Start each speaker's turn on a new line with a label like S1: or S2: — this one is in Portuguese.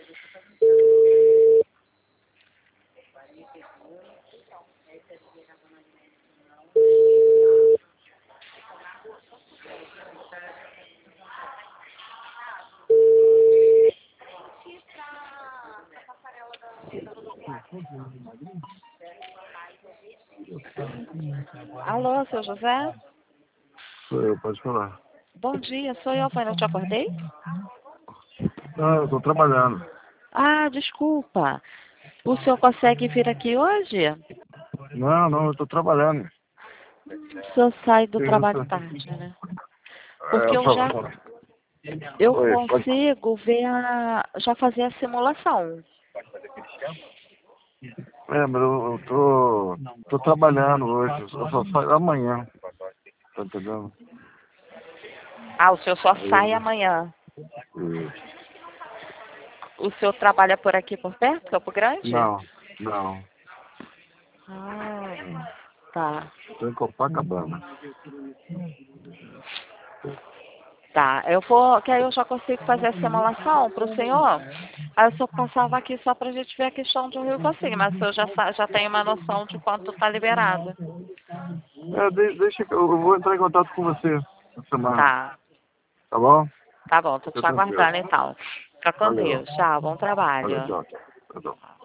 S1: Alô, seu José?
S2: Sou eu, pode falar.
S1: Bom dia, sou eu, pai, não te acordei?
S2: Não, eu tô trabalhando.
S1: Ah, desculpa. O senhor consegue vir aqui hoje?
S2: Não, eu tô trabalhando.
S1: O senhor sai do trabalho tarde, né? Porque eu
S2: Oi, pode.
S1: consigo ver já fazer a simulação.
S2: Mas eu tô trabalhando hoje. Eu só saio amanhã. Tá entendendo?
S1: Ah, o senhor só sai
S2: Isso.
S1: amanhã. O senhor trabalha por aqui, por perto, Campo Grande?
S2: Não.
S1: Ah, tá.
S2: Tô em Copacabana.
S1: Tá, que aí eu já consigo fazer a simulação para o senhor. Aí o senhor passava aqui só para a gente ver a questão de um rio consigo, mas o senhor já tem uma noção de quanto está liberado.
S2: Deixa que eu vou entrar em contato com você essa semana.
S1: Tá,
S2: Tá bom?
S1: tá bom, tô
S2: Fica
S1: te
S2: tranquilo.
S1: aguardando então. Fica com
S2: Valeu.
S1: Deus. Tchau, bom
S2: Valeu,
S1: trabalho.
S2: tchau.